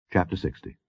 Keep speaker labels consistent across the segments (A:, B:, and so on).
A: Chapter 60.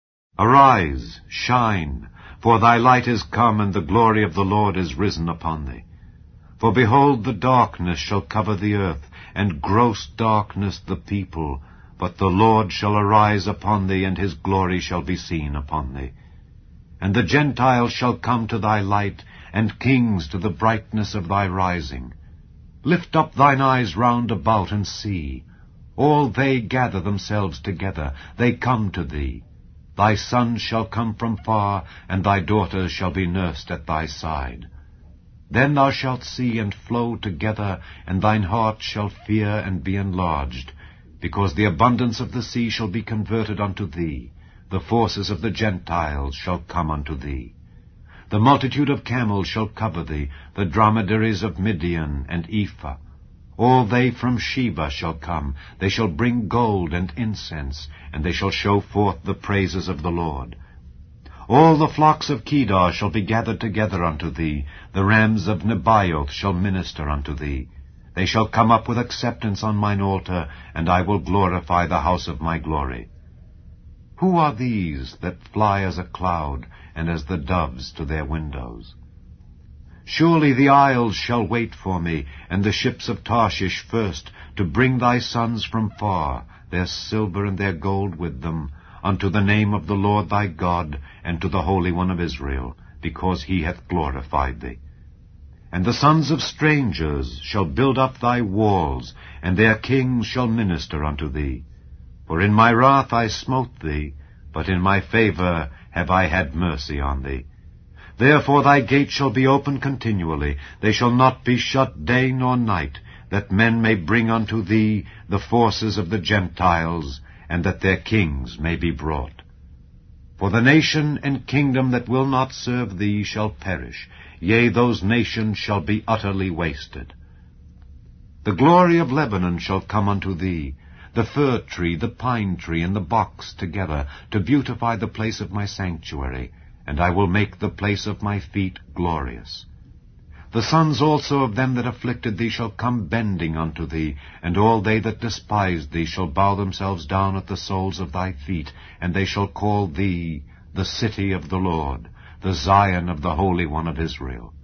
B: Arise, shine, for thy light is come, and the glory of the Lord is risen upon thee. For behold, the darkness shall cover the earth, and gross darkness the people. But the Lord shall arise upon thee, and his glory shall be seen upon thee. And the Gentiles shall come to thy light, and kings to the brightness of thy rising. Lift up thine eyes round about, and see. All they gather themselves together, they come to thee. Thy sons shall come from far, and thy daughters shall be nursed at thy side. Then thou shalt see and flow together, and thine heart shall fear and be enlarged, because the abundance of the sea shall be converted unto thee. The forces of the Gentiles shall come unto thee. The multitude of camels shall cover thee, the dromedaries of Midian and Ephah. All they from Sheba shall come, they shall bring gold and incense, and they shall show forth the praises of the Lord. All the flocks of Kedar shall be gathered together unto thee, the rams of Nebaioth shall minister unto thee. They shall come up with acceptance on mine altar, and I will glorify the house of my glory. Who are these that fly as a cloud, and as the doves to their windows? Surely the isles shall wait for me, and the ships of Tarshish first, to bring thy sons from far, their silver and their gold with them, unto the name of the Lord thy God, and to the Holy One of Israel, because he hath glorified thee. And the sons of strangers shall build up thy walls, and their kings shall minister unto thee. For in my wrath I smote thee, but in my favor have I had mercy on thee. Therefore thy gate shall be open continually, they shall not be shut day nor night, that men may bring unto thee the forces of the Gentiles, and that their kings may be brought. For the nation and kingdom that will not serve thee shall perish, yea, those nations shall be utterly wasted. The glory of Lebanon shall come unto thee, the fir tree, the pine tree, and the box together, to beautify the place of my sanctuary, and I will make the place of my feet glorious. The sons also of them that afflicted thee shall come bending unto thee, and all they that despised thee shall bow themselves down at the soles of thy feet, and they shall call thee the city of the Lord, the Zion of the Holy One of Israel.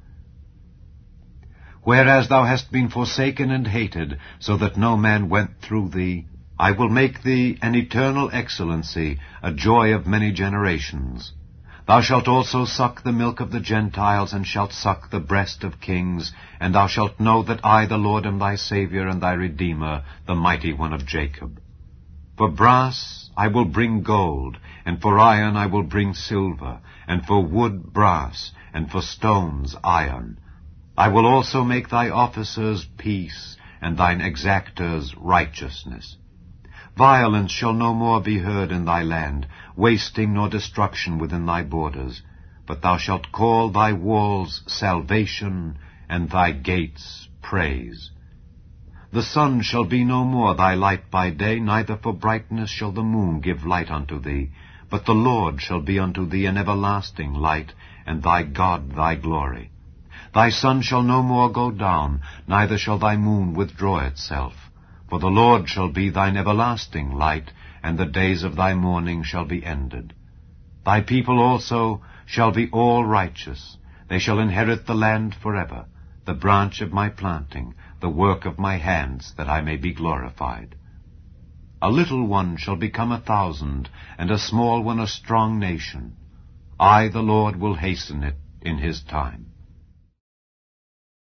B: Whereas thou hast been forsaken and hated, so that no man went through thee, I will make thee an eternal excellency, a joy of many generations. Thou shalt also suck the milk of the Gentiles, and shalt suck the breast of kings, and thou shalt know that I, the Lord, am thy Saviour and thy Redeemer, the Mighty One of Jacob. For brass I will bring gold, and for iron I will bring silver, and for wood brass, and for stones iron. I will also make thy officers peace, and thine exactors righteousness. Violence shall no more be heard in thy land, wasting nor destruction within thy borders. But thou shalt call thy walls salvation, and thy gates praise. The sun shall be no more thy light by day, neither for brightness shall the moon give light unto thee. But the Lord shall be unto thee an everlasting light, and thy God thy glory. Thy sun shall no more go down, neither shall thy moon withdraw itself. For the Lord shall be thine everlasting light, and the days of thy mourning shall be ended. Thy people also shall be all righteous. They shall inherit the land forever, the branch of my planting, the work of my hands, that I may be glorified. A little one shall become 1,000, and a small one a strong nation. I, the Lord, will hasten it in his time.